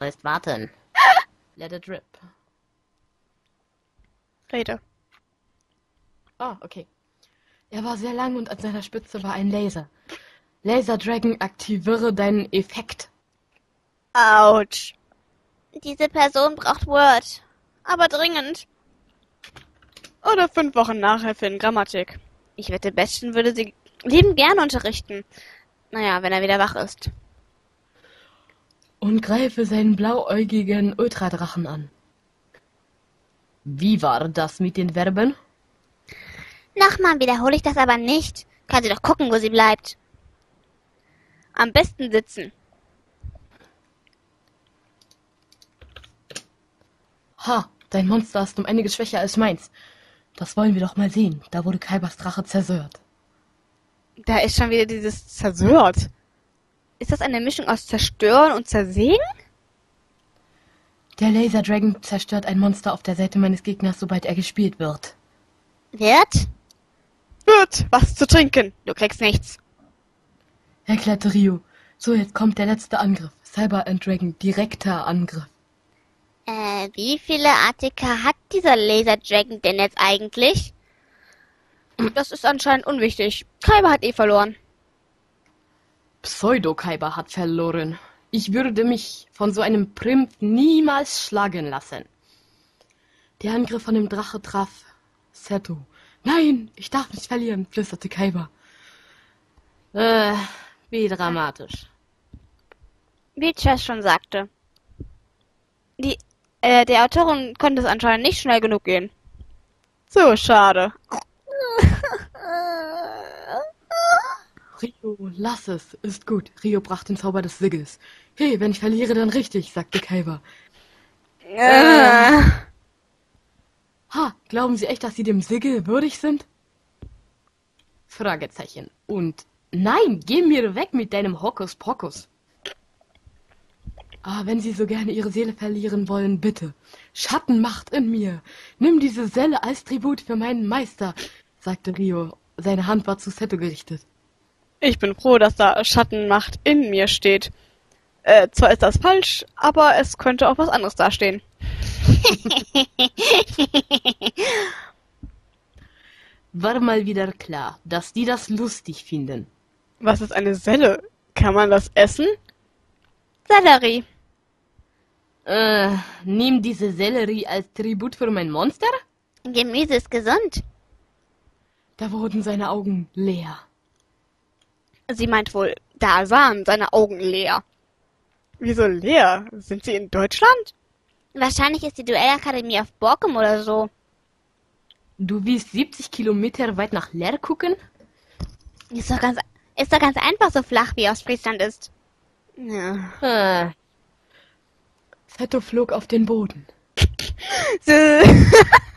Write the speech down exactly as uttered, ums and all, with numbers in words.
Heißt warten. Let it rip. Rede. Ah, okay. Er war sehr lang und an seiner Spitze war ein Laser. Laser Dragon, aktiviere deinen Effekt. Autsch. Diese Person braucht Word. Aber dringend. Oder fünf Wochen Nachhilfe in Grammatik. Ich wette, Bestien würde sie liebend gerne unterrichten. Naja, wenn er wieder wach ist. Und greife seinen blauäugigen Ultradrachen an. Wie war das mit den Verben? Nochmal wiederhole ich das aber nicht. Kann sie doch gucken, wo sie bleibt. Am besten sitzen. Ha, dein Monster ist um einiges schwächer als meins. Das wollen wir doch mal sehen. Da wurde Kaibers Drache zerstört. Da ist schon wieder dieses zerstört. Ist das eine Mischung aus zerstören und zersägen? Der Laser Dragon zerstört ein Monster auf der Seite meines Gegners, sobald er gespielt wird. Wird? Wird. Was zu trinken. Du kriegst nichts. Erklärte Rio. So, jetzt kommt der letzte Angriff. Cyber End Dragon, direkter Angriff. Äh, wie viele A T K hat dieser Laser Dragon denn jetzt eigentlich? Das ist anscheinend unwichtig. Kaiba hat eh verloren. Pseudo-Kaiba hat verloren. Ich würde mich von so einem Primp niemals schlagen lassen. Der Angriff von dem Drache traf Seto. Nein, ich darf nicht verlieren, flüsterte Kaiba. Äh, wie dramatisch. Wie Chess schon sagte. Die, äh, der Autorin konnte es anscheinend nicht schnell genug gehen. So schade. Rio, lass es, ist gut. Rio brach den Zauber des Siggels. Hey, wenn ich verliere, dann richtig, sagte Kaiba. Äh. Ha, glauben Sie echt, dass Sie dem Siggel würdig sind? Fragezeichen. Und nein, geh mir weg mit deinem Hokuspokus. Ah, wenn Sie so gerne Ihre Seele verlieren wollen, bitte. Schattenmacht in mir. Nimm diese Selle als Tribut für meinen Meister, sagte Rio. Seine Hand war zu Seto gerichtet. Ich bin froh, dass da Schattenmacht in mir steht. Äh, zwar ist das falsch, aber es könnte auch was anderes dastehen. War mal wieder klar, dass die das lustig finden. Was ist eine Selle? Kann man das essen? Sellerie. Äh, nimm diese Sellerie als Tribut für mein Monster? Gemüse ist gesund. Da wurden seine Augen leer. Sie meint wohl, da sahen seine Augen leer. Wieso leer? Sind sie in Deutschland? Wahrscheinlich ist die Duellakademie auf Borkum oder so. Du willst siebzig Kilometer weit nach Leer gucken? Ist doch ganz, ist doch ganz einfach so flach, wie Ostfriesland ist. Ja. Äh, Seto flog auf den Boden. So.